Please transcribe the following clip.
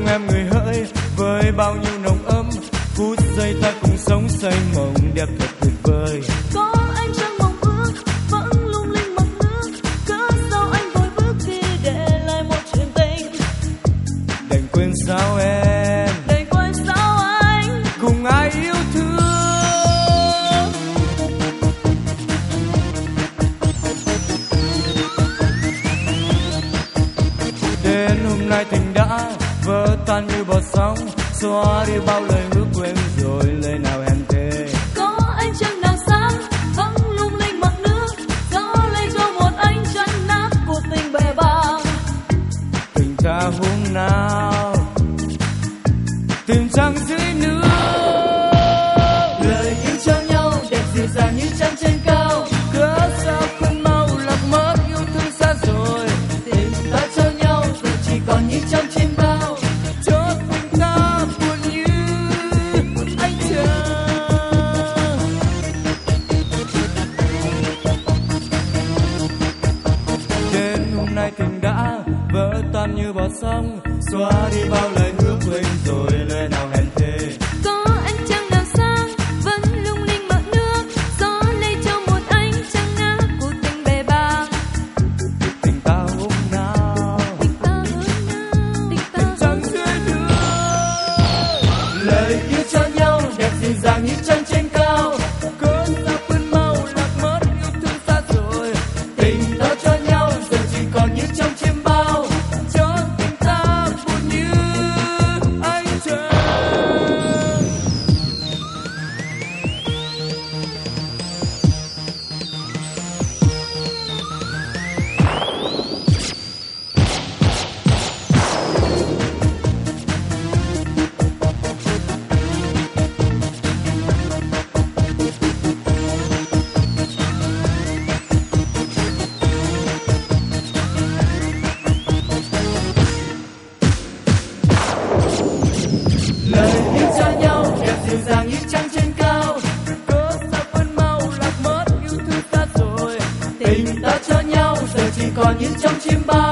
em người hỡi với bao nhiêu nồng ấm, phút giây ta cùng sống say mộng đẹp thật tuyệt vời. Có anh trong mộng ước vẫn lung linh mộng nước, cớ sao anh vội bước đi để lại một chuyện tình. Đành quên sao em, Đành quên sao anh cùng ai yêu thương. Đến hôm nay tình đã vỡ tan như bọt sóng, xóa đi bao lời hứa quên rồi lời nào hẹn thề. có ánh trăng nào sáng vẫn lung linh mặt nước, gió lay cho một ánh trăng nát cuộc tình bề bàng. Tình ta hôm nào tìm trăng dưới nước, Lời yêu cho nhau đẹp dịu dàng như trăng trên cao, cớ sao quên mau lạc mất yêu thương xa rồi. tình ta cho nhau giờ chỉ còn như trong chim bao. Cho tình ta buồn như anh chờ. Đến hôm nay tình đã vỡ tan như bọt sóng, xóa đi bao lời hứa quên rồi lời nào hẹn thề. Có ánh trăng nào sáng vẫn lung linh mặt nước, gió lay cho một ánh trăng nát cuộc tình bề bàng. Tình ta hôm nào Tình ta hôm nào, tình ta trăng dưới nước. lời yêu cho nhau đẹp dịu dàng như trăng trên cao, Cớ sao quên mau lạc mất yêu thương xa rồi. tình ta cho nhau giờ chỉ còn như trong chim bao. Cho tình ta buồn như anh chờ. Lời yêu cho nhau đẹp dịu dàng như trăng trên cao, Cớ sao quên mau lạc mất yêu thương xa rồi. tình ta cho nhau giờ chỉ còn như trong chim bao.